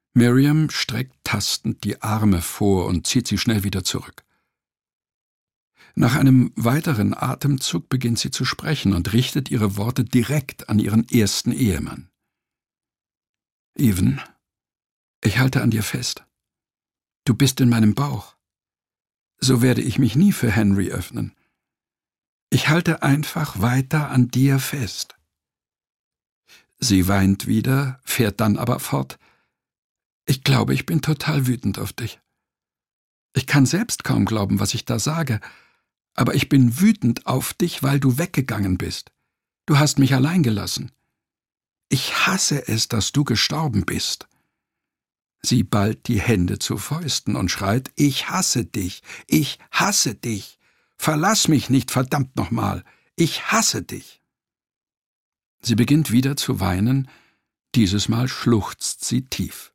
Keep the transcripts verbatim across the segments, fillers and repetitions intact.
Miriam streckt tastend die Arme vor und zieht sie schnell wieder zurück. Nach einem weiteren Atemzug beginnt sie zu sprechen und richtet ihre Worte direkt an ihren ersten Ehemann. »Evan, ich halte an dir fest. Du bist in meinem Bauch. So werde ich mich nie für Henry öffnen. Ich halte einfach weiter an dir fest.« Sie weint wieder, fährt dann aber fort. »Ich glaube, ich bin total wütend auf dich. Ich kann selbst kaum glauben, was ich da sage, aber ich bin wütend auf dich, weil du weggegangen bist. Du hast mich allein gelassen. Ich hasse es, dass du gestorben bist.« Sie ballt die Hände zu Fäusten und schreit, »Ich hasse dich, ich hasse dich. Verlass mich nicht, verdammt nochmal. Ich hasse dich.« Sie beginnt wieder zu weinen, dieses Mal schluchzt sie tief.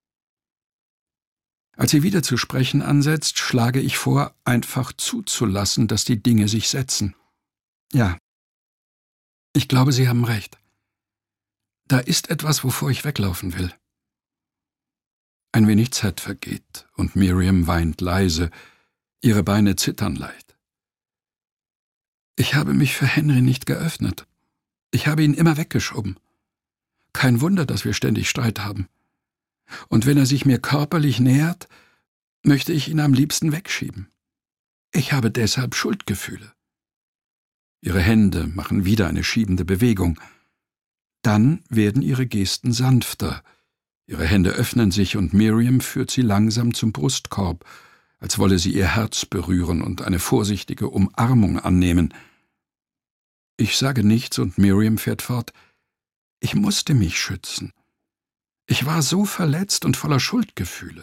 Als sie wieder zu sprechen ansetzt, schlage ich vor, einfach zuzulassen, dass die Dinge sich setzen. Ja, ich glaube, Sie haben recht. Da ist etwas, wovor ich weglaufen will. Ein wenig Zeit vergeht, und Miriam weint leise, ihre Beine zittern leicht. Ich habe mich für Henry nicht geöffnet. Ich habe ihn immer weggeschoben. Kein Wunder, dass wir ständig Streit haben. Und wenn er sich mir körperlich nähert, möchte ich ihn am liebsten wegschieben. Ich habe deshalb Schuldgefühle. Ihre Hände machen wieder eine schiebende Bewegung. Dann werden ihre Gesten sanfter. Ihre Hände öffnen sich und Miriam führt sie langsam zum Brustkorb, als wolle sie ihr Herz berühren und eine vorsichtige Umarmung annehmen. Ich sage nichts und Miriam fährt fort. Ich musste mich schützen. Ich war so verletzt und voller Schuldgefühle.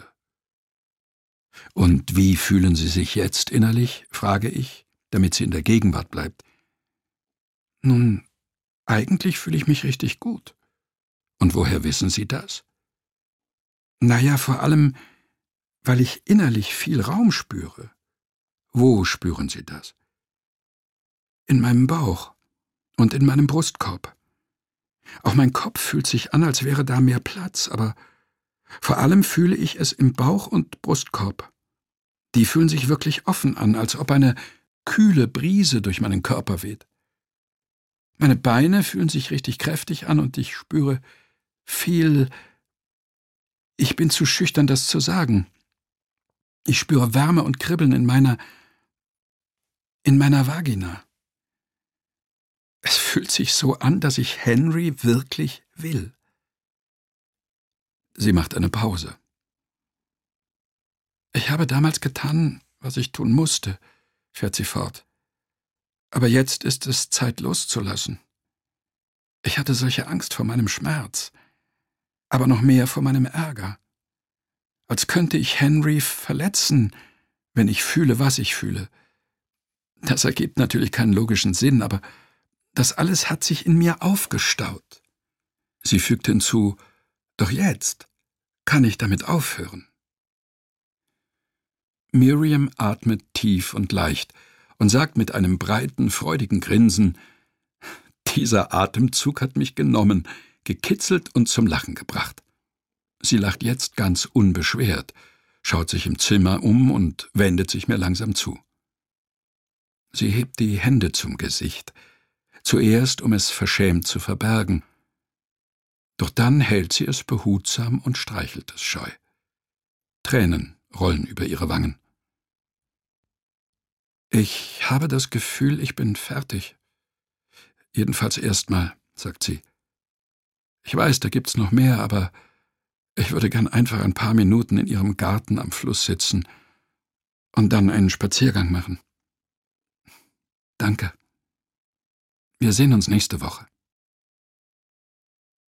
»Und wie fühlen Sie sich jetzt innerlich?« frage ich, damit sie in der Gegenwart bleibt. »Nun, eigentlich fühle ich mich richtig gut.« »Und woher wissen Sie das?« »Na ja, vor allem, weil ich innerlich viel Raum spüre.« »Wo spüren Sie das?« »In meinem Bauch und in meinem Brustkorb. Auch mein Kopf fühlt sich an, als wäre da mehr Platz, aber vor allem fühle ich es im Bauch und Brustkorb. Die fühlen sich wirklich offen an, als ob eine kühle Brise durch meinen Körper weht. Meine Beine fühlen sich richtig kräftig an und ich spüre viel. Ich bin zu schüchtern, das zu sagen. Ich spüre Wärme und Kribbeln in meiner, in meiner Vagina. Es fühlt sich so an, dass ich Henry wirklich will.« Sie macht eine Pause. »Ich habe damals getan, was ich tun musste«, fährt sie fort. »Aber jetzt ist es Zeit loszulassen. Ich hatte solche Angst vor meinem Schmerz, aber noch mehr vor meinem Ärger. Als könnte ich Henry verletzen, wenn ich fühle, was ich fühle. Das ergibt natürlich keinen logischen Sinn, aber das alles hat sich in mir aufgestaut.« Sie fügt hinzu, »Doch jetzt kann ich damit aufhören.« Miriam atmet tief und leicht und sagt mit einem breiten, freudigen Grinsen, »Dieser Atemzug hat mich genommen, gekitzelt und zum Lachen gebracht.« Sie lacht jetzt ganz unbeschwert, schaut sich im Zimmer um und wendet sich mir langsam zu. Sie hebt die Hände zum Gesicht, zuerst um es verschämt zu verbergen. Doch dann hält sie es behutsam und streichelt es scheu. Tränen rollen über ihre Wangen. »Ich habe das Gefühl, ich bin fertig. Jedenfalls erstmal«, sagt sie. »Ich weiß, da gibt's noch mehr, aber ich würde gern einfach ein paar Minuten in Ihrem Garten am Fluss sitzen und dann einen Spaziergang machen. Danke. Wir sehen uns nächste Woche.«